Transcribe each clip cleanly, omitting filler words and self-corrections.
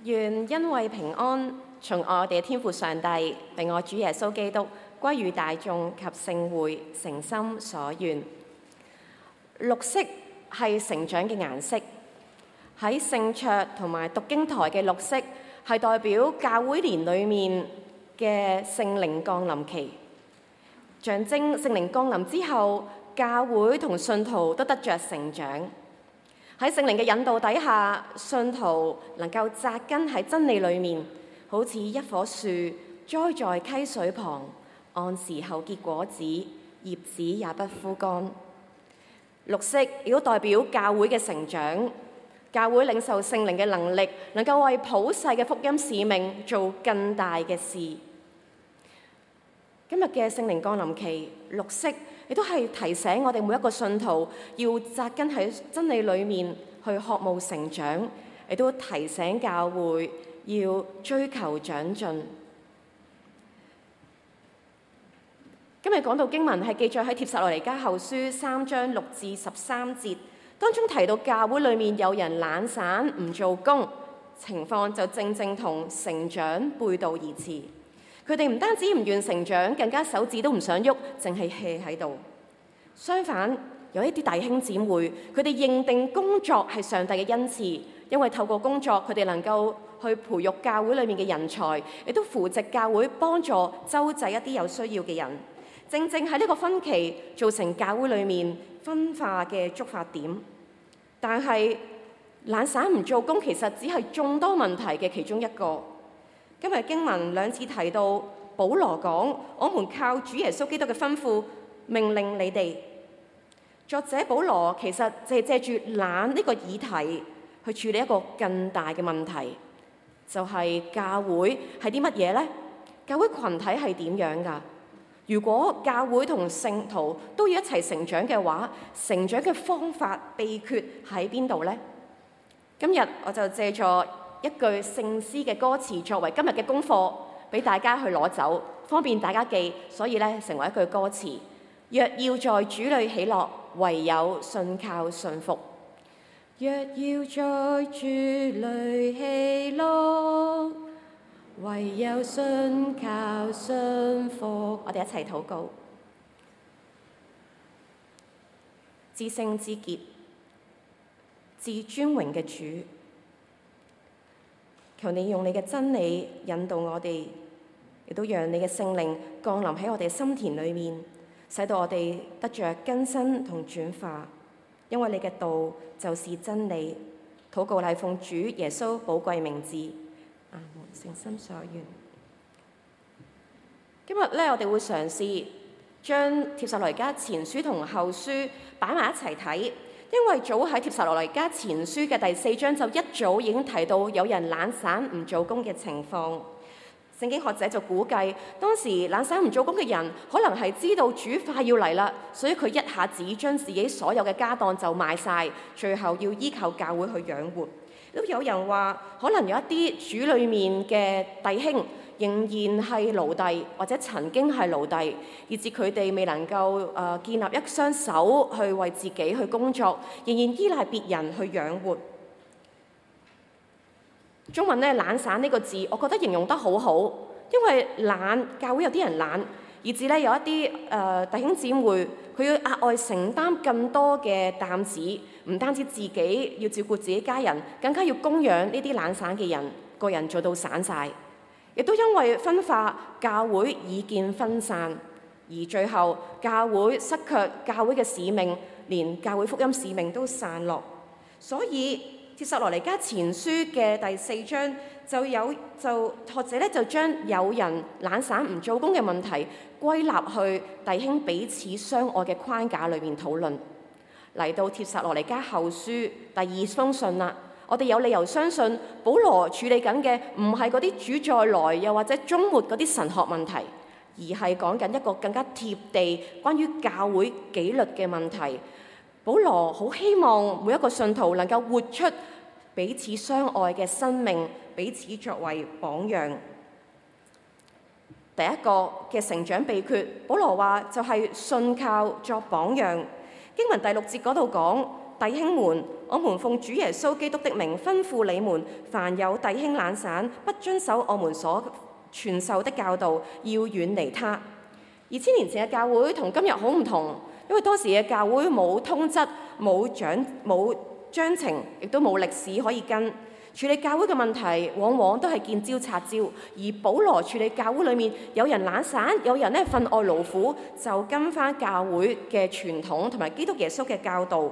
願恩惠平安從我哋嘅天父上帝並我主耶穌基督歸於大眾及聖會，誠心所願。綠色係成長嘅顏色，喺聖桌同埋讀經台嘅綠色係代表教會年裏面嘅聖靈降臨期，象徵聖靈降臨之後，教會同信徒都得着成長。喺聖靈嘅引導底下，信徒能夠扎根喺真理裏面，好似一棵樹栽在溪水旁，按時候結果子，葉子也不枯乾。綠色亦都代表教會嘅成長，教會領受聖靈嘅能力，能夠為普世嘅福音使命做更大嘅事。今日嘅聖靈降臨期，綠色亦都係提醒我哋每一個信徒要扎根喺真理裏面去渴慕成長，亦都提醒教會要追求長進。今日講到經文係記載喺帖撒羅尼迦後書3章6至13節，當中提到教會裏面有人懶散唔做工，情況就正正同成長背道而馳。佢哋唔單止唔願成長，更加手指都唔想喐，淨係 hea 喺度。相反，有一啲弟兄姊妹，佢哋認定工作係上帝嘅恩賜，因為透過工作，佢哋能夠去培育教會裏面嘅人才，亦都扶植教會，幫助周濟一啲有需要嘅人。正正喺呢個分歧，造成教會裏面分化嘅觸發點。但係懶散唔做工，其實只係眾多問題嘅其中一個。今日經文2次提到，保羅講：我們靠主耶穌基督嘅吩咐，命令你哋。作者保羅其實就係借住懶呢個議題去處理一個更大嘅問題，就係教會係啲乜嘢呢？教會群體係點樣㗎？如果教會同聖徒都要一齊成長嘅話，成長嘅方法秘訣喺邊度呢？今日我就借助一句聖詩嘅歌詞作為今日嘅功課，俾大家去攞走，方便大家記，所以咧成為一句歌詞。若要在主裏喜樂，唯有信靠信服。若要在主裏喜樂，唯有信靠信服。我哋一齊禱告。至聖至潔、至尊榮嘅主，求你用你嘅真理引導我哋，亦都讓你嘅聖靈降臨喺我哋心田裏面，使到我哋得着更新同轉化。因為你嘅道就是真理。禱告係奉主耶穌寶貴名字。阿門。誠心所願。今日咧，我哋會嘗試將帖撒羅尼迦前書同後書擺埋一齊睇，因為早喺帖撒羅尼迦前書嘅第4章就一早已經提到有人懶散唔做工嘅情況。聖經學者就估計，當時懶散唔做工嘅人可能係知道主快要嚟啦，所以佢一下子將自己所有嘅家當就賣晒，最後要依靠教會去養活。都有人話，可能有一啲主裏面嘅弟兄仍然係奴隸，或者曾經係奴隸，以致佢哋未能夠建立一雙手去為自己去工作，仍然依賴別人去養活。中文咧懶散呢個字，我覺得形容得好好，因為懶，教會有啲人懶，以致咧有一啲弟兄姊妹，佢要額外承擔更多嘅擔子，唔單止自己要照顧自己家人，更加要供養呢啲懶散嘅人，個人做到散晒。亦都因為分化，教會意見分散，而最後教會失卻教會嘅使命，連教會福音使命都散落。所以帖撒羅尼迦前書嘅第4章學者咧就將有人懶散唔做工嘅問題歸納去弟兄彼此相愛嘅框架裏面討論。嚟到帖撒羅尼迦後書第2封信啦，我哋有理由相信保羅處理緊嘅唔係嗰啲主再來又或者終末嗰啲神學問題，而係講緊一個更加貼地關於教會紀律嘅問題。保羅好希望每一個信徒能夠活出彼此相愛嘅生命，彼此作為榜樣。第一個嘅成長秘訣，保羅話就係信靠作榜樣。經文第6節嗰度講， 弟兄們，我們奉主耶穌基督的名吩咐你們，凡有弟兄懶散，不遵守我們所傳授的教導，要遠離他。2000年前嘅教會同今日好唔同，因為當時嘅教會冇通則、冇章程，亦都冇歷史可以跟。處理教會嘅問題，往往都係見招拆招。而保羅處理教會裏面有人懶散，有人分外勞苦，就跟翻教會嘅傳統同埋基督耶穌嘅教導。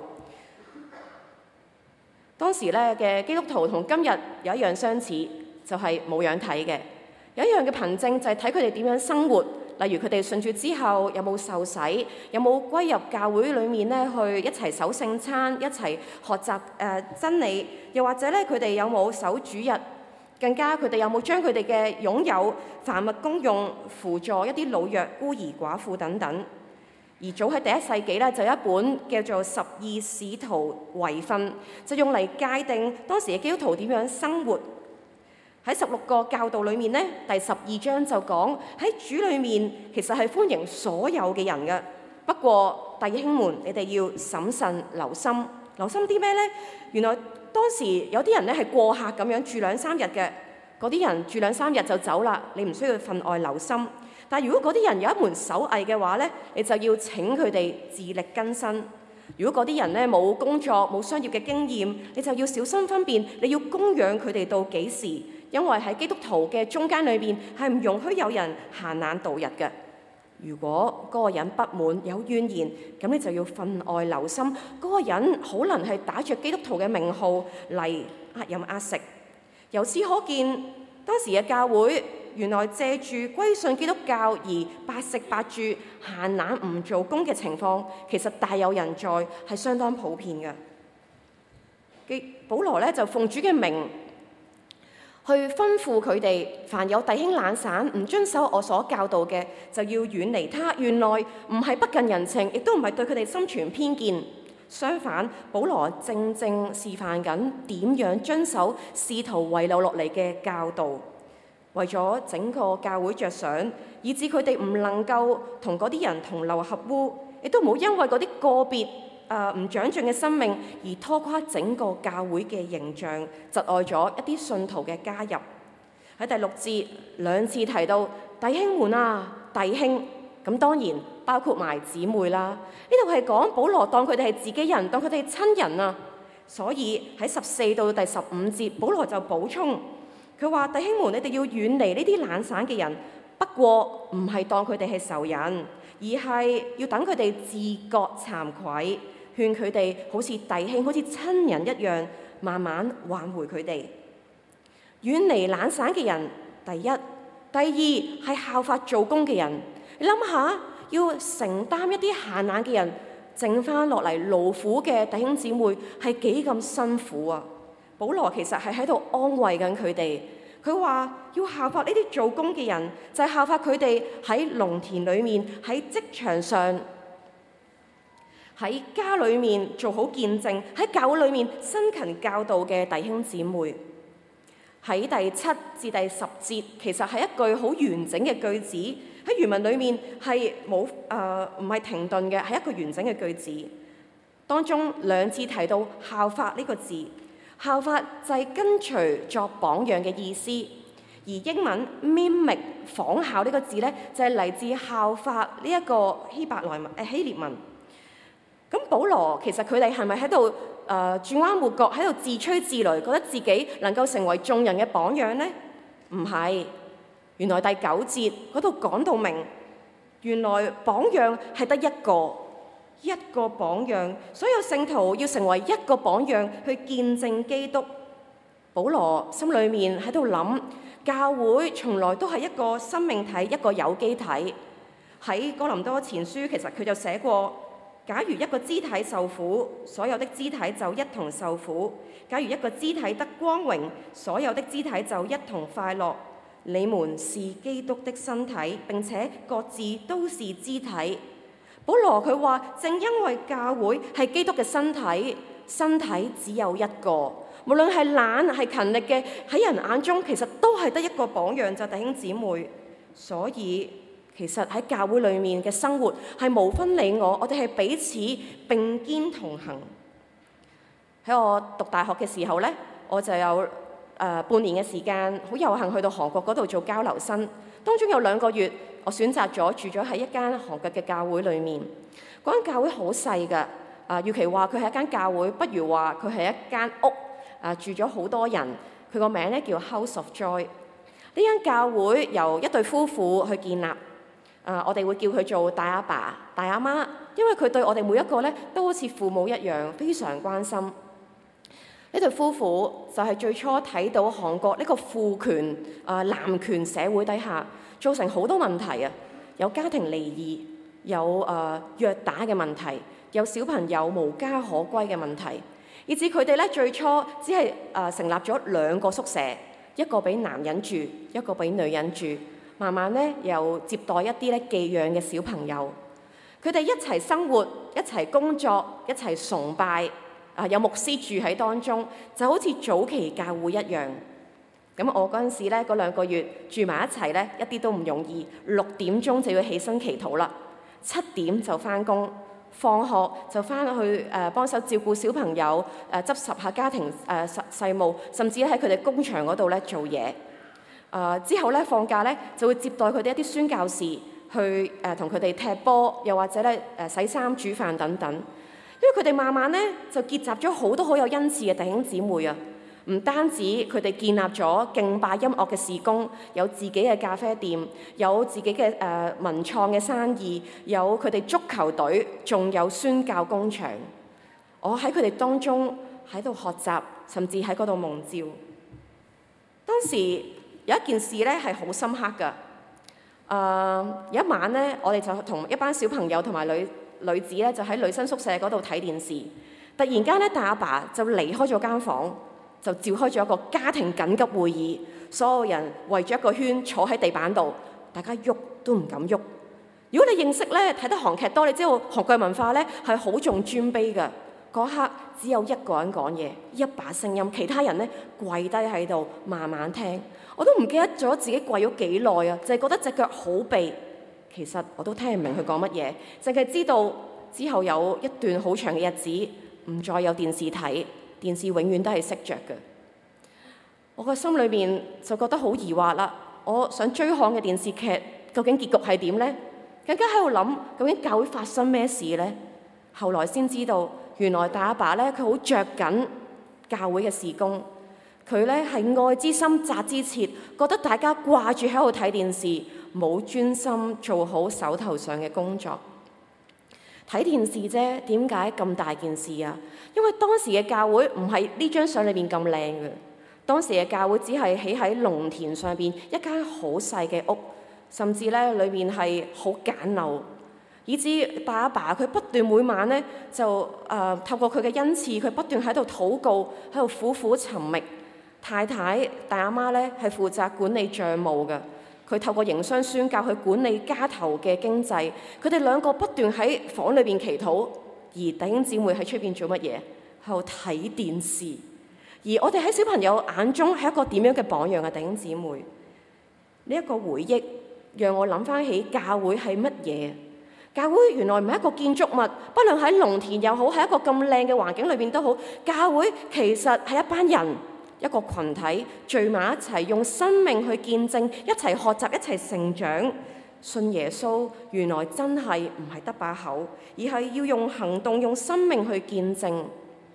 當時嘅基督徒同今日有一樣相似，就係冇樣睇嘅。有一樣嘅憑證就係睇佢哋點樣生活。例如佢哋信主之後有冇受洗，有冇歸入教會裏面去一齊守聖餐，一齊學習真理，又或者佢哋有冇守主日，更加佢哋有冇將佢哋嘅擁有凡物公用，輔助一啲老弱孤兒寡婦等等。而早喺第一世紀就有一本叫做《十二使徒遺訓》，就用嚟界定當時嘅基督徒點樣生活。喺16個教導裏面第12章就講喺主裏面其實係歡迎所有嘅人嘅。不過弟兄們，你哋要審慎留心，留心啲咩呢？原來當時有啲人係過客咁樣住2-3日嘅，嗰啲人住2-3日就走啦，你唔需要分外留心。但係如果嗰啲人有一門手藝嘅話你就要請佢哋自力更生。如果嗰啲人冇工作冇商業嘅經驗，你就要小心分辨，你要供養佢哋到幾時？因為喺基督徒嘅中間裏面係唔容許有人閒懶度日嘅。如果嗰個人不滿有怨言，咁你就要分外留心，嗰個人可能係打着基督徒嘅名號嚟呃飲呃食。由此可見，當時嘅教會原來借住歸信基督教而白食白住、閒懶唔做工嘅情況，其實大有人在，係相當普遍嘅。保羅就奉主嘅名去吩咐佢哋，凡有弟兄懶散唔遵守我所教導嘅，就要遠離他。原來唔係不近人情，亦都唔係對佢哋心存偏見。相反，保羅正示範緊點樣遵守使徒遺留落嚟嘅教導，為咗整個教會着想，以致佢哋唔能夠同嗰啲人同流合污，亦都冇因為嗰啲個別唔長進嘅生命而拖垮整個教會嘅形象，窒礙咗一啲信徒嘅加入。喺第6節2次提到弟兄們啊，弟兄，咁當然包括埋姊妹啦。呢度係講保羅當佢哋係自己人，當佢哋係親人啊。所以喺14到第15節，保羅就補充，佢話弟兄們，你哋要遠離呢啲懶散嘅人，不過唔係當佢哋係仇人，而係要等佢哋自覺慚愧，勸佢哋好似弟兄、好似親人一樣，慢慢挽回佢哋。遠離懶散嘅人，第一；第二係效法做工嘅人。你諗下，要承擔一啲閒懶嘅人，剩翻落嚟勞苦嘅弟兄姊妹係幾咁辛苦啊！保羅其實係喺度安慰緊佢哋。佢話要效法呢啲做工嘅人，就係效法佢哋喺農田裏面、喺職場上、喺家裏面做好見證，喺教會裏面辛勤教導嘅弟兄姊妹。喺第7至第10節，其實係一句好完整嘅句子，喺原文裏面係唔係停頓嘅，係一個完整嘅句子。當中2次提到效法呢個字，效法就係跟隨作榜樣嘅意思，而英文 mimic 仿效呢個字就係嚟自效法呢一個希臘文。咁保羅其實佢哋係咪喺度轉彎抹角，喺度自吹自擂，覺得自己能夠成為眾人嘅榜樣呢？唔係，原來第9節嗰度講到明，原來榜樣係得一個榜樣，所有聖徒要成為一個榜樣去見證基督。保羅心裏面喺度諗，教會從來都係一個生命體，一個有機體。喺哥林多前書其實佢就寫過，假如一個肢體受苦，所有的肢體就一同受苦；假如一個肢體得光榮，所有的肢體就一同快樂。你們是基督的身體，並且各自都是肢體。保羅佢話，正因為教會係基督嘅身體，身體只有一個，無論係懶係勤力嘅，喺人眼中其實都係得一個榜樣，就弟兄姊妹。所以其實喺教會裏面嘅生活係無分你我，我哋係彼此並肩同行。 喺我讀大學嘅時候呢，我就有半年嘅時間，好有幸去到韓國嗰度做交流生。當中有2個月，我選擇咗住咗喺一間韓國嘅教會裏面。嗰間教會好細㗎，與其話佢係一間教會，不如話佢係一間屋，住咗好多人。佢個名咧叫 House of Joy。呢間教會由一對夫婦去建立，我哋會叫佢做大阿爸、大阿媽，因為佢對我哋每一個咧都好似父母一樣，非常關心。呢對夫婦就係最初睇到韓國呢個父權男權社會底下造成好多問題啊，有家庭離異，有虐打嘅問題，有小朋友無家可歸嘅問題，以至佢哋咧最初只係成立咗2個宿舍，一個俾男人住，一個俾女人住。慢慢咧又接待一啲咧寄養嘅小朋友，佢哋一齊生活，一齊工作，一齊崇拜。有牧師住喺當中，就好似早期教會一樣。咁我嗰陣時咧，嗰2個月住埋一齊咧，一啲都唔容易。6點鐘就要起身祈禱啦，7點就返工，放學就返去幫手照顧小朋友，執拾下家庭細務，甚至喺佢哋工場嗰度咧做嘢。之後咧放假咧就會接待佢哋一啲宣教士去同佢哋踢波，又或者咧洗衫煮飯等等。因為佢哋慢慢咧就結集咗好多好有恩賜嘅弟兄姊妹啊！唔單止佢哋建立咗敬拜音樂嘅事工，有自己嘅咖啡店，有自己嘅文創嘅生意，有佢哋足球隊，仲有宣教工場。我喺佢哋當中喺度學習，甚至喺嗰度蒙召。當時有一件事咧係好深刻㗎。有一晚咧，我哋就同一班小朋友同埋女子咧，就喺女生宿舍嗰度睇電視。突然間咧，大阿爸就離開咗間房，就召開咗一個家庭緊急會議。所有人圍住一個圈坐喺地板度，大家喐都唔敢喐。如果你認識咧睇得韓劇多，你知道韓國文化咧係好重尊卑㗎。嗰刻只有一個人講嘢，一把聲音，其他人咧跪低喺度慢慢聽。我都唔記得咗自己跪咗幾耐啊，就係覺得隻腳好痹。其實我都聽唔明佢講乜嘢，淨係知道之後有一段好長嘅日子唔再有電視睇，電視永遠都係熄着嘅。我個心裏面就覺得好疑惑啦。我想追看嘅電視劇究竟結局係點呢？更加喺度諗究竟教會發生咩事呢？後來先知道，原來大阿爸咧佢好着緊教會嘅事工。佢咧係愛之深責之切，覺得大家掛住喺度睇電視，冇專心做好手頭上嘅工作。睇電視啫，點解咁大件事啊？因為當時嘅教會唔係呢張相裏面咁靚嘅，當時嘅教會只係起喺農田上邊一間好細嘅屋，甚至咧裏面係好簡陋，以至大阿爸佢不斷每晚咧就透過佢嘅恩賜，佢不斷喺度禱告，喺度苦苦尋覓。太太大阿媽咧係負責管理賬務嘅，佢透過營商宣教去管理家頭嘅經濟。佢哋2個不斷喺房裏邊祈禱，而弟兄姊妹喺出邊做乜嘢？喺度睇電視。而我哋喺小朋友眼中係一個點樣嘅榜樣啊？弟兄姊妹，呢一個回憶讓我諗翻起教會係乜嘢？教會原來唔係一個建築物，不論喺農田又好，喺一個咁靚嘅環境裏邊都好，教會其實係一班人。一個群體聚埋一齊，用生命去見證，一齊學習，一齊成長。信耶穌原來真係唔係得把口，而係要用行動、用生命去見證。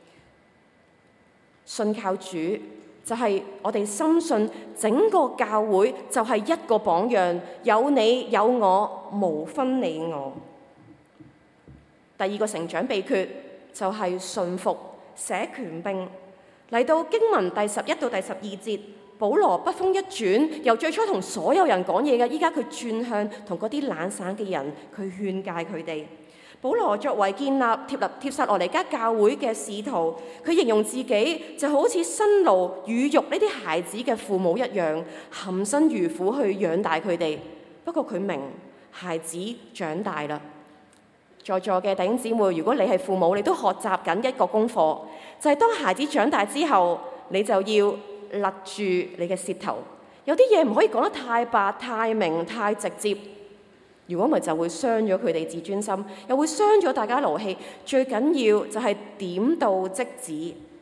信靠主就係我哋深信整個教會就係一個榜樣，有你有我，無分你我。第2個成長秘訣就係順服、捨權柄。嚟到經文第11到第12節，保羅筆鋒一轉，由最初同所有人講嘢嘅，依家佢轉向同嗰啲懶散嘅人，佢勸誡佢哋。保羅作為建立帖撒羅尼迦教會嘅使徒，佢形容自己就好似辛勞乳育呢啲孩子嘅父母一樣，含辛茹苦去養大佢哋。不過佢明孩子長大啦。在座嘅弟兄姊妹，如果你係父母，你都學習緊一個功課，就係當孩子長大之後，你就要勒住你嘅舌頭。有啲嘢唔可以講得太白、太明、太直接，如果唔係就會傷咗佢哋自尊心，又會傷咗大家勞氣。最緊要就係點到即止，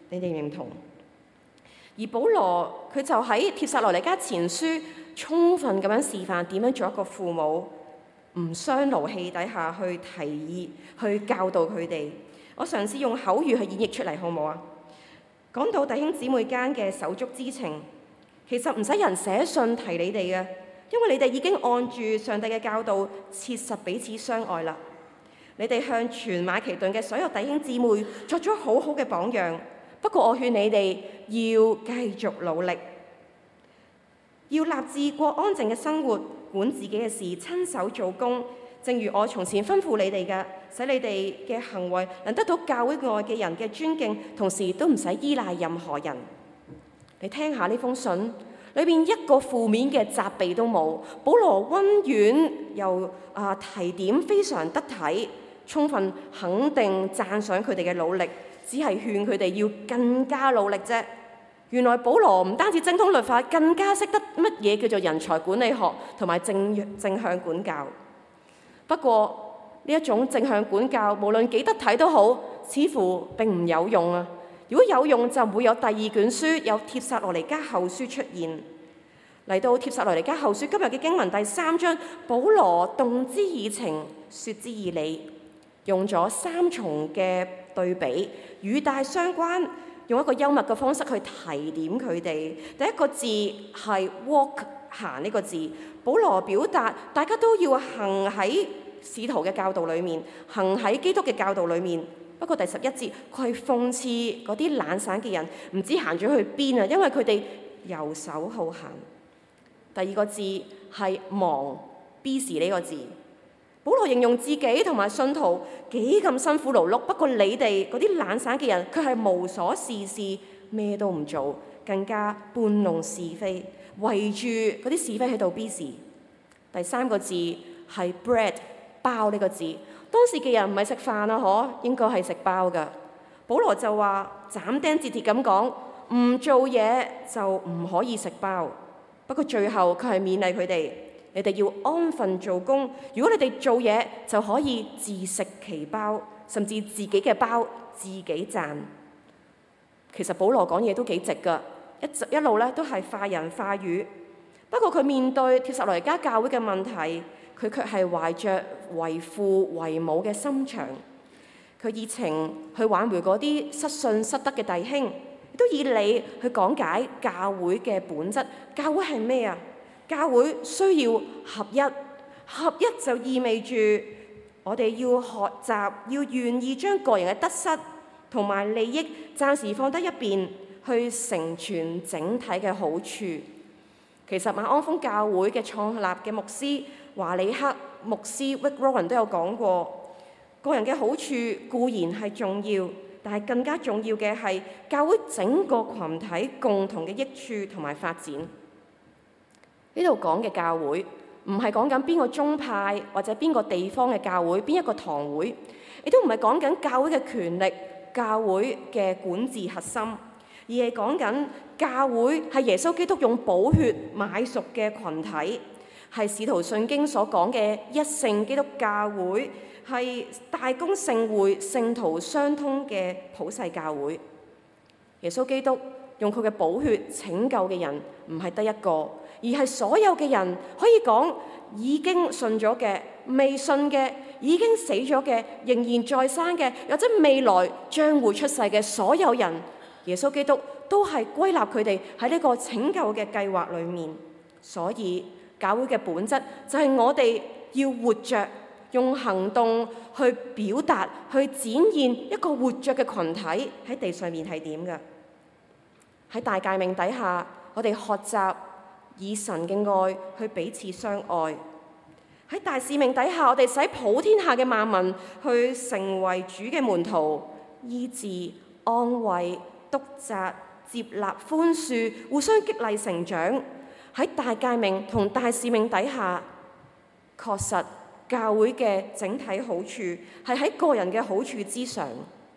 你哋認同？而保羅佢就喺帖撒羅尼迦前書充分咁樣示範點樣做一個父母，唔傷勞氣底下去提議、去教導佢哋。我嘗試用口語去演繹出嚟，好唔好啊？講到弟兄姊妹間嘅手足之情，其實唔使人寫信提你哋嘅，因為你哋已經按住上帝嘅教導，切實彼此相愛啦。你哋向全馬其頓嘅所有弟兄姊妹作咗好好嘅榜樣。不過我勸你哋要繼續努力，要立志過安靜嘅生活，管自己嘅事，親手做工。正如我從前吩咐你哋嘅，使你哋嘅行為能得到教會外嘅人嘅尊敬，同時都唔使依賴任何人。你聽下呢封信，裏邊一個負面嘅責備都冇，保羅溫軟又提點非常得體，充分肯定讚賞佢哋嘅努力。只係勸佢哋要更加努力啫。原來保羅唔單止精通律法，更加識得乜嘢叫做人才管理學同埋正向管教。不過呢一種正向管教，無論幾得體都好，似乎並唔有用啊！如果有用，就唔會有第二卷書，有帖撒羅尼迦後書出現。嚟到帖撒羅尼迦後書今日嘅經文第3章，保羅動之以情，說之以理，用咗3重嘅對比，語帶相關，用一個幽默嘅方式去提點佢哋。第一個字係 walk 行呢個字，保羅表達大家都要行喺使徒嘅教導裡面，行喺基督嘅教導裡面。不過第11節佢係諷刺嗰啲懶散嘅人，唔知行咗去邊啊，因為佢哋遊手好閒。第二個字係忙 busy 呢個字。保羅形容自己同埋信徒幾咁辛苦勞碌，不過你哋嗰啲懶散嘅人，佢係無所事事，咩都唔做，更加搬弄是非，圍住嗰啲是非喺度 busy。第3個字係 bread 包呢個字，當時嘅人唔係食飯啊，應該係食包㗎。保羅就話斬釘截鐵咁講，唔做嘢就唔可以食包。不過最後佢係勉勵佢哋。你哋要安分做工，如果你哋做嘢就可以自食其包，甚至自己嘅包自己賺。其實保羅講嘢都幾直㗎，一路咧都係化人化語。不過佢面對帖撒羅尼迦教會嘅問題，佢卻係懷着為父為母嘅心腸。佢熱情去挽回嗰啲失信失德嘅弟兄，亦都以理去講解教會嘅本質。教會係咩啊？教會需要合一，合一就意味住我哋要學習，要願意將個人嘅得失同埋利益暫時放低一邊，去成全整體嘅好處。其實馬鞍峰教會嘅創立嘅牧師華里克牧師 Rick Warren 都有講過，個人嘅好處固然係重要，但係更加重要嘅係教會整個群體共同嘅益處同埋發展。呢度講嘅教會唔係講緊邊個宗派或者邊個地方嘅教會，邊一個堂會，亦都唔係講緊教會嘅權力、教會嘅管治核心，而係講緊教會係耶穌基督用寶血買贖嘅群體，係使徒信經所講嘅一聖基督教會，係大公聖會、聖徒相通嘅普世教會。耶穌基督用佢嘅寶血拯救嘅人唔係得一個，而係所有嘅人，可以講已經信咗嘅、未信嘅、已經死咗嘅、仍然在生嘅，或者未來將會出世嘅所有人，耶穌基督都係歸納佢哋喺呢個拯救嘅計劃裏面。所以教會嘅本質就係我哋要活着，用行動去表達、去展現一個活着嘅群體喺地上面係點嘅。喺大誡命底下，我哋學習以神嘅愛去彼此相愛。喺大使命底下，我哋使普天下嘅萬民去成為主嘅門徒，醫治、安慰、督責、接納、寬恕，互相激勵成長。喺大誡命同大使命底下，確實教會嘅整體好處係喺個人嘅好處之上。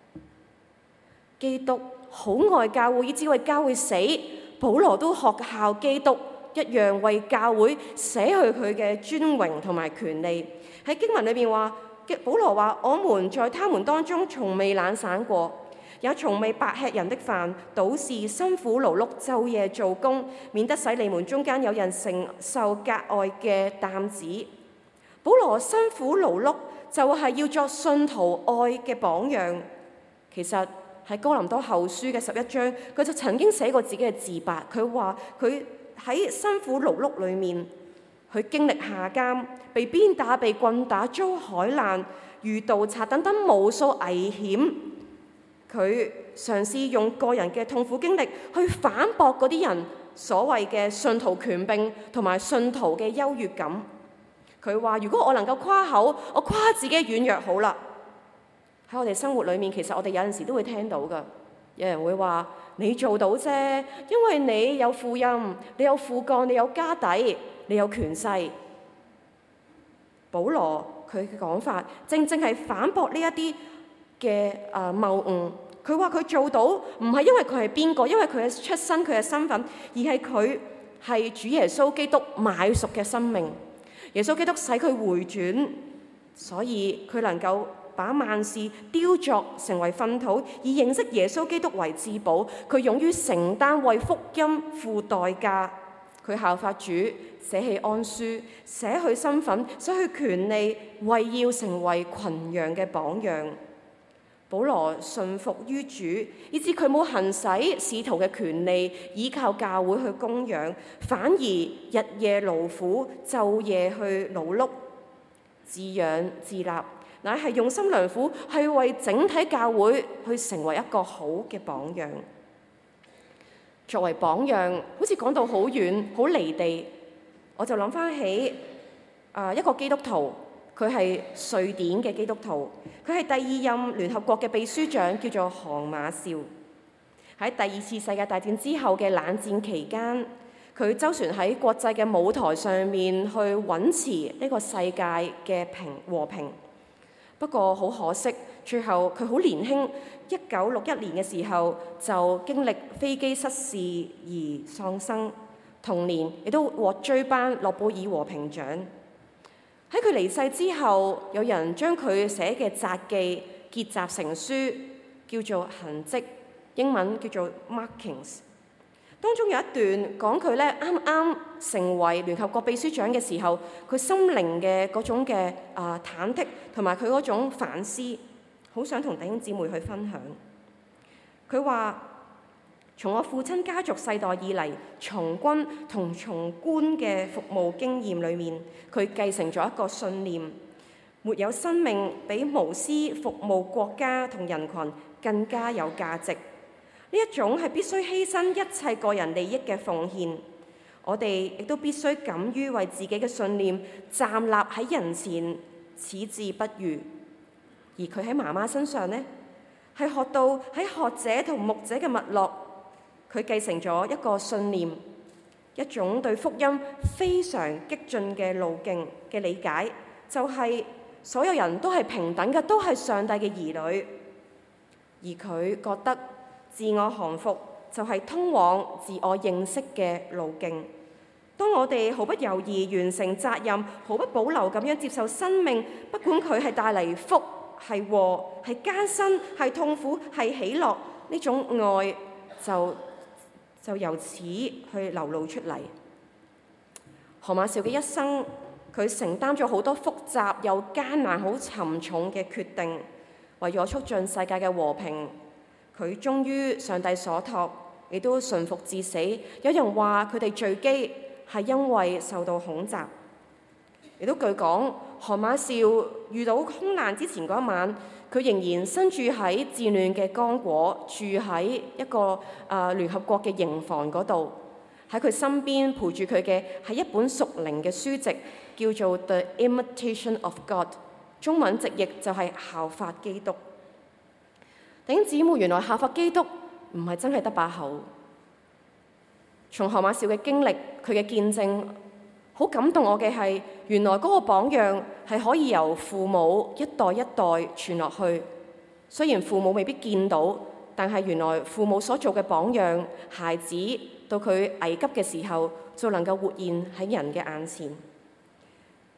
基督好愛教會，以至為教會死。保羅都學效基督一樣，為教會捨去佢嘅尊榮同埋權利。喺經文裏邊話，保羅話：我們在他們當中從未懶散過。 也從未白吃人的飯，倒是辛苦勞碌，晝夜做工，免得使你們中間有人承受格外嘅擔子。保羅辛苦勞碌，就係要作信徒愛嘅榜樣。其實喺哥林多後書嘅11章，佢就曾經寫過自己嘅自白。佢話佢喺辛苦勞碌裏面，佢經歷下監、被鞭打、被棍打、遭海難、遇盜賊等等無數危險。佢嘗試用個人嘅痛苦經歷去反駁嗰啲人所謂嘅信徒權柄同埋信徒嘅優越感。佢話：如果我能夠誇口，我誇自己軟弱好啦。喺我哋生活裏面，其實我哋有陣時都會聽到㗎。有人會話：你做到啫，因為你有父蔭，你有父幹，你有家底，你有權勢。保羅佢嘅講法，正正係反駁呢一啲嘅謬誤。佢話佢做到唔係因為佢係邊個，因為佢嘅出身、佢嘅身份，而係佢係主耶穌基督買贖嘅生命。耶穌基督使佢回轉，所以佢能夠把萬事雕琢成為糞土，以認識耶穌基督為至寶。佢勇於承擔為福音付代價，佢效法主，捨棄安舒，捨去身份，捨去權利，為要成為群羊嘅榜樣。保羅順服於主，以致佢冇行使使徒嘅權利，依靠教會去供養，反而日夜勞苦，晝夜去勞碌，自養自立，乃係用心良苦，係為整體教會去成為一個好嘅榜樣。作為榜樣，好似講到好遠、好離地，我就諗翻起一個基督徒。佢係瑞典嘅基督徒，佢係第二任聯合國嘅秘書長，叫做韓馬紹。喺第二次世界大戰之後嘅冷戰期間，佢周旋喺國際嘅舞台上面去維持呢個世界嘅和平。不過好可惜，最後佢好年輕，1961年嘅時候就經歷飛機失事而喪生。同年亦都獲追頒諾貝爾和平獎。喺佢離世之後，有人將佢寫嘅札記結集成書，叫做《痕跡》，英文叫做 Markings。當中有一段講佢咧啱啱成為聯合國秘書長嘅時候，佢心靈嘅嗰種嘅忐忑，同埋佢嗰種反思，好想同弟兄姊妹去分享。佢話：從我父親家族世代以嚟，從軍同從官嘅服務經驗裏面，佢繼承咗一個信念：沒有生命比無私服務國家同人群更加有價值。呢一種係必須犧牲一切個人利益嘅奉獻。我哋亦都必須敢於為自己嘅信念站立喺人前，矢志不渝。而佢喺媽媽身上呢，係學到喺學者同牧者嘅脈絡。佢繼承咗一個信念，一種對福音非常激進嘅路徑嘅理解，就係所有人都係平等嘅，都係上帝嘅兒女。而佢覺得自我降服就係通往自我認識嘅路徑。當我哋毫不猶豫完成責任，毫不保留咁樣接受生命，不管佢係帶嚟福、係禍、係艱辛、係痛苦、係喜樂，呢種愛就由此去流露出嚟。韓馬紹嘅一生，佢承擔咗好多複雜又艱難、好沉重嘅決定，為咗促進世界嘅和平，佢忠於上帝所託，亦都順服至死。有人話佢哋墜機係因為受到恐襲，亦都據講韓馬紹遇到空難之前嗰一晚，佢仍然身處喺戰亂嘅剛果，住喺一個聯合國嘅營房嗰度。喺佢身邊陪住佢嘅係一本屬靈嘅書籍，叫做《The Imitation of God》，中文直譯就係效法基督。弟兄姊妹，原來效法基督唔係真係得把口。從韓馬紹嘅經歷，佢嘅見證，好感動我嘅係，原來嗰個榜樣係可以由父母一代一代傳落去。雖然父母未必見到，但係原來父母所做嘅榜樣，孩子到佢危急嘅時候，就能夠活現喺人嘅眼前。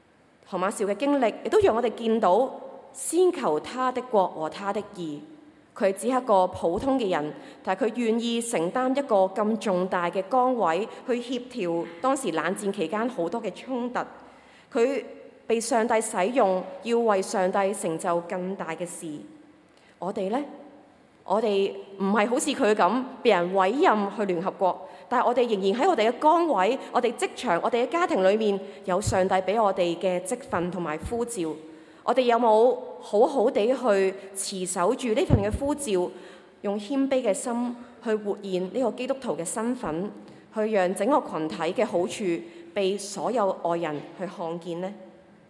韓馬紹嘅經歷亦都讓我哋見到，先求他的國和他的義， 佢只係一個普通嘅人，但係佢願意承擔一個咁重大嘅崗位，去協調當時冷戰期間好多嘅衝突。佢被上帝使用，要為上帝成就更大嘅事。我哋呢？我哋唔係好似佢咁被人委任去聯合國，但係我哋仍然喺我哋嘅崗位、我哋職場、我哋嘅家庭裏面有上帝俾我哋嘅職分同埋呼召。我哋有冇好好地去持守住呢份嘅呼召，用謙卑嘅心去活現呢個基督徒嘅身份，去讓整個群體嘅好處被所有外人去看見呢？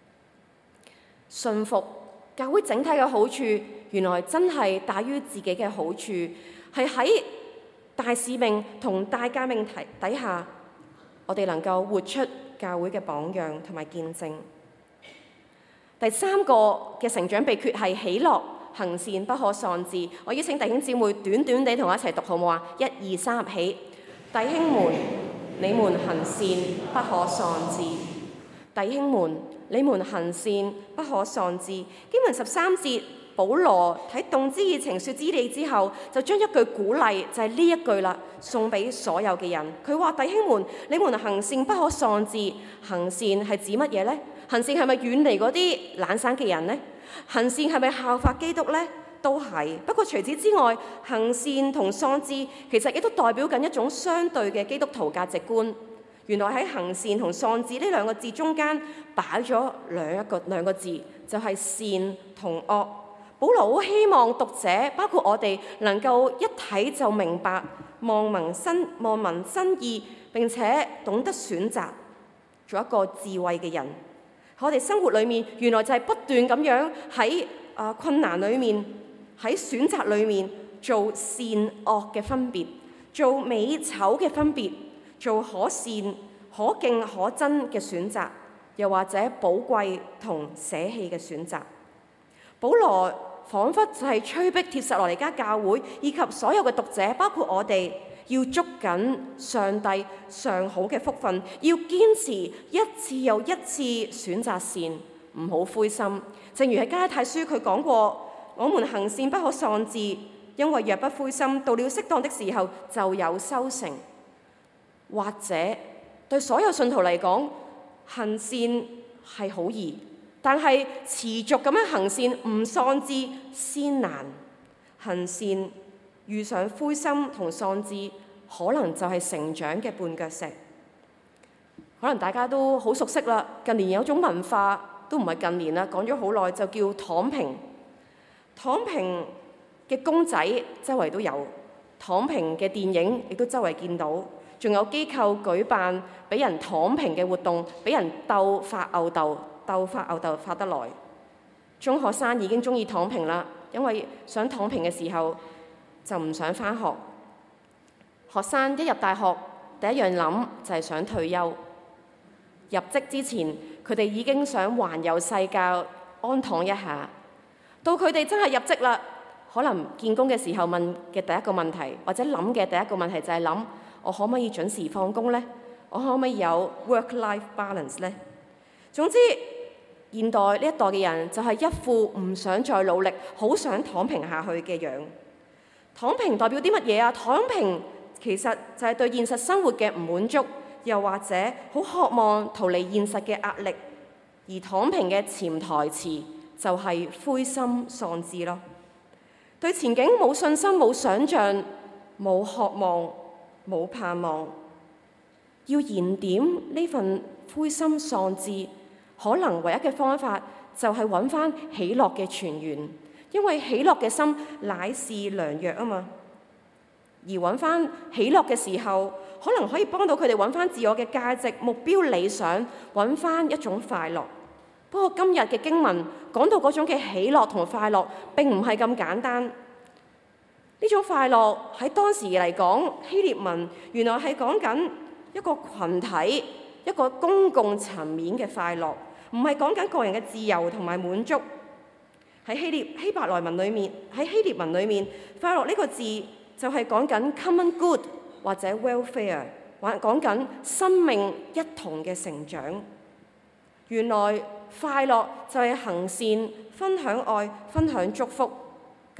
信服教會整體嘅好處，原來真係大於自己嘅好處，係喺大使命同大誡命底下，我哋能夠活出教會嘅榜樣同埋見證。第三個嘅成長秘訣係喜樂，行善不可喪志。我邀請弟兄姊妹短短地同我一齊讀好唔好啊？1、2、3，起！弟兄們，你們行善不可喪志。弟兄們，你們行善不可喪志。經文13節，保羅喺動之以情說之理之後，就將一句鼓勵就係呢一句啦，送俾所有嘅人。佢話：弟兄們，你們行善不可喪志。行善係指乜嘢呢？行善係咪遠離嗰啲懶散嘅人呢？行善係咪效法基督呢？都係。不過除此之外，行善同喪志其實亦都代表緊一種相對嘅基督徒價值觀。原來喺行善同喪志呢兩個字中間擺咗兩個字，就係善同惡。保羅好希望讀者，包括我哋，能夠一睇就明白望文生義，並且懂得選擇，做一個智慧嘅人。我哋生活裏面，原來就係不斷咁樣喺困難裏面，喺選擇裏面做善惡嘅分別，做美醜嘅分別，做可善、可敬、可憎嘅選擇，又或者寶貴同捨棄嘅選擇。保羅彷彿就係催逼帖撒羅尼迦教會以及所有嘅讀者，包括我哋，要捉緊上帝上好嘅福分，要堅持一次又一次選擇善，唔好灰心。正如喺加拉太書佢講過：我們行善不可喪志，因為若不灰心，到了適當的時候就有收成。或者對所有信徒嚟講，行善係好易，但係持續咁樣行善唔喪志先難。行善遇上灰心同喪志，可能就係成長嘅絆腳石。可能大家都好熟悉啦。近年有種文化，都唔係近年啦，講咗好耐，就叫躺平。躺平嘅公仔周圍都有，躺平嘅電影亦都周圍見到，仲有機構舉辦俾人躺平嘅活動，俾人鬥發吽哣發得來。中學生已經鍾意躺平啦，因為想躺平嘅時候就唔想返學。學生一入大學，第一樣諗就係想退休。入職之前，佢哋已經想環遊世界安躺一下。到佢哋真係入職啦，可能見工嘅時候問嘅第一個問題，或者諗嘅第一個問題就係諗：我可唔可以準時放工呢？我可唔可以有 work-life balance 呢？總之，現代呢一代嘅人就係一副唔想再努力，好想躺平下去嘅樣。躺平代表啲乜嘢啊？躺平其實就係對現實生活嘅唔滿足，又或者好渴望逃離現實嘅壓力。而躺平嘅潛台詞就係灰心喪志咯。對前景冇信心、冇想像、冇渴望、冇盼望。要燃點呢份灰心喪志，可能唯一嘅方法就係揾翻喜樂嘅泉源，因為喜樂嘅心乃是良藥啊嘛。而揾翻喜樂嘅時候，可能可以幫到佢哋揾翻自我嘅價值、目標、理想，揾翻一種快樂。不過今日嘅經文講到嗰種嘅喜樂同快樂並唔係咁簡單。呢種快樂喺當時嚟講，希臘文原來係講緊一個群體、一個公共層面嘅快樂，唔係講緊個人嘅自由同埋滿足。喺希伯來文裏面，喺希臘文裏面，快樂呢個字就係講緊 common good 或者 welfare， 或講緊生命一同嘅成長。原來快樂就係行善、分享愛、分享祝福，咁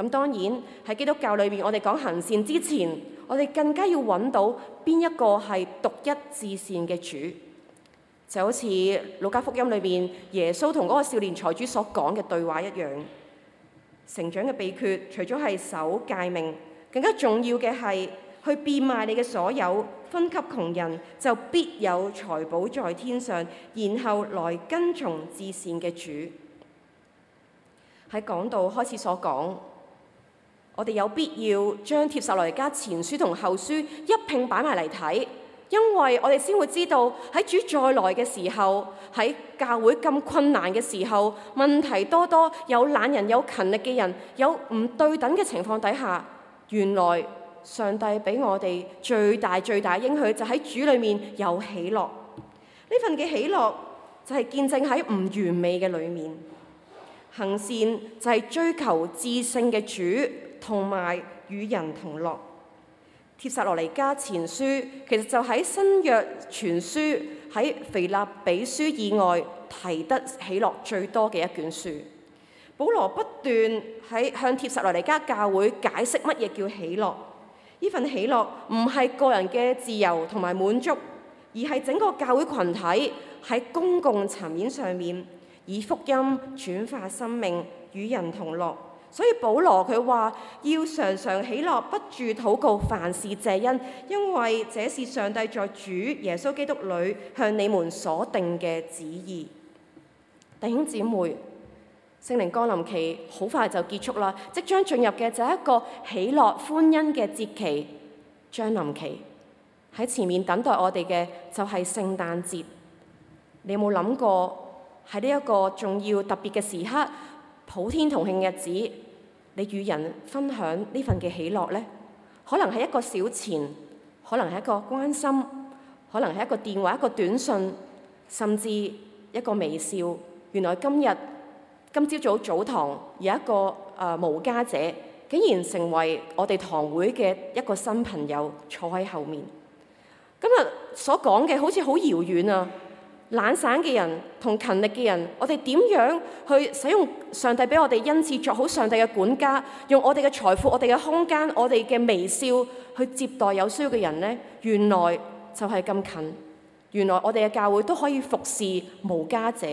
咁當然喺基督教裏面，我哋講行善之前，我哋更加要揾到邊一個係獨一至善嘅主。就好似路加福音裏面耶穌同嗰個少年財主所講嘅對話一樣，成長嘅秘訣除咗係守誡命，更加重要嘅係去變賣你嘅所有，分給窮人，就必有財寶在天上，然後來跟從至善嘅主。喺講道開始所講，我哋有必要將帖撒羅尼迦前書同後書一併擺埋嚟睇，因為我哋先會知道喺主再來嘅時候，喺教會咁困難嘅時候，問題多多，有懶人有勤力嘅人，有唔對等嘅情況底下，原來上帝俾我哋最大應許就喺主裏面有喜樂。呢份嘅喜樂就係見證喺唔完美嘅裏面，行善就係追求至聖嘅主，同埋與人同樂。帖撒羅尼迦前書其實就喺新約全書喺腓立比書以外提得喜樂最多嘅一卷書。保羅不斷喺向帖撒羅尼迦教會解釋乜嘢叫喜樂。呢份喜樂唔係個人嘅自由同埋滿足，而係整個教會群體喺公共層面上面以福音轉化生命，與人同樂。所以保羅佢話要常常喜樂，不住禱告，凡事謝恩，因為這是上帝在主耶穌基督裏向你們所定嘅旨意。弟兄姊妹，聖靈降臨期好快就結束啦，即將進入嘅就係一個喜樂歡欣嘅節期將臨期。喺前面等待我哋嘅就係聖誕節。你有冇諗過喺呢一個重要特別嘅時刻，普天同慶嘅日子，你與人分享呢份嘅喜樂呢？可能係一個小錢，可能係一個關心，可能係一個電話、一個短信，甚至一個微笑。原來今朝早早堂有一個無家者，竟然成為我哋堂會嘅一個新朋友，坐喺後面。今日所講嘅好似好遙遠啊！懶散嘅人同勤力嘅人，我哋點樣去使用上帝俾我哋恩賜，作好上帝嘅管家，用我哋嘅財富、我哋嘅空間、我哋嘅微笑去接待有需要嘅人呢？原來就係咁近，原來我哋嘅教會都可以服侍無家者。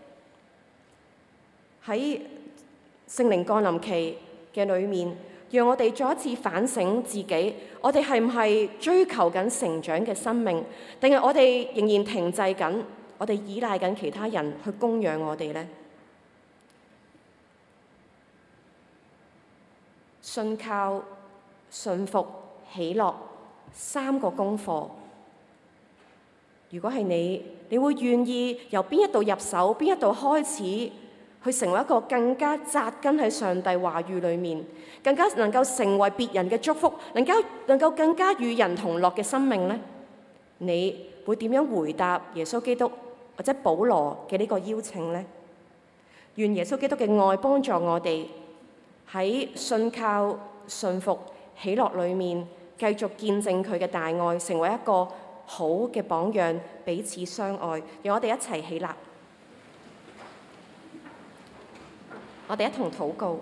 喺聖靈降臨期嘅裏面，讓我哋再一次反省自己，我哋係唔係追求緊成長嘅生命，定係我哋仍然停滯緊？我哋依賴緊其他人去供養我哋呢？信靠、信服、喜樂三個功課。如果係你會願意由邊一度入手，邊一度開始，去成為一個更加扎根喺上帝話語裏面，更加能夠成為別人嘅祝福，能夠更加與人同樂嘅生命呢？你會點樣回答耶穌基督或者保羅嘅呢個邀請呢？願耶穌基督嘅愛幫助我哋喺信靠、信服、喜樂裏面繼續見證佢嘅大愛，成為一個好嘅榜樣，彼此相愛。讓我哋一齊起立，我哋一同禱告。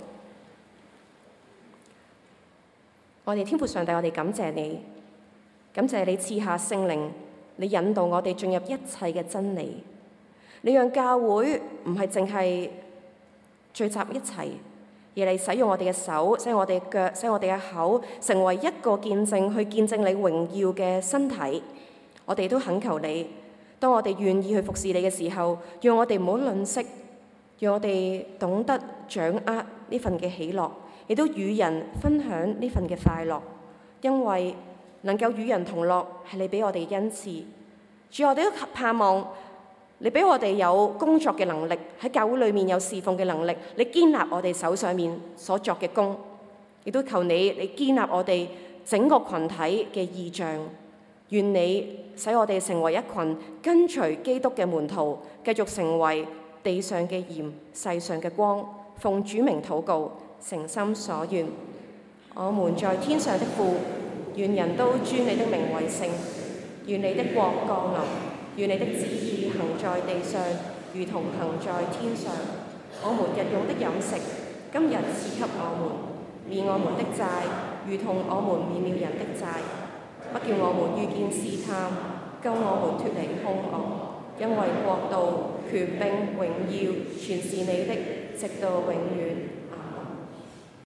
我哋天父上帝，我哋感謝你，感謝你賜下聖靈，你引導我哋進入一切嘅真理。你讓教會唔係淨係聚集一齊，而係使用我哋嘅手，使用我哋嘅腳，使用我哋嘅口，成為一個見證，去見證你榮耀嘅身體。我哋都懇求你，當我哋願意去服侍你嘅時候，讓我哋唔好吝嗇，讓我哋懂得掌握呢份嘅喜樂，亦都與人分享呢份嘅快樂。因為能夠與人同樂係你俾我哋嘅恩賜。主，我哋都盼望你俾我哋有工作嘅能力，喺教會裏面有侍奉嘅能力，你建立我哋手上面所作嘅工，亦都求你建立我哋整個群體嘅異象。願你使我哋成為一群跟隨基督嘅門徒，繼續成為地上嘅鹽，世上嘅光。奉主名禱告，誠心所願。我們在天上的父，願人都尊你的名為聖。願你的國降臨，願你的旨意行在地上，如同行在天上。我們日用的飲食，今日賜給我們， 免我們的債，如同我們免了人的債。不叫我們遇見試探，救我們脫離兇惡。因為國度、權柄、榮耀，全是你的，直到永遠。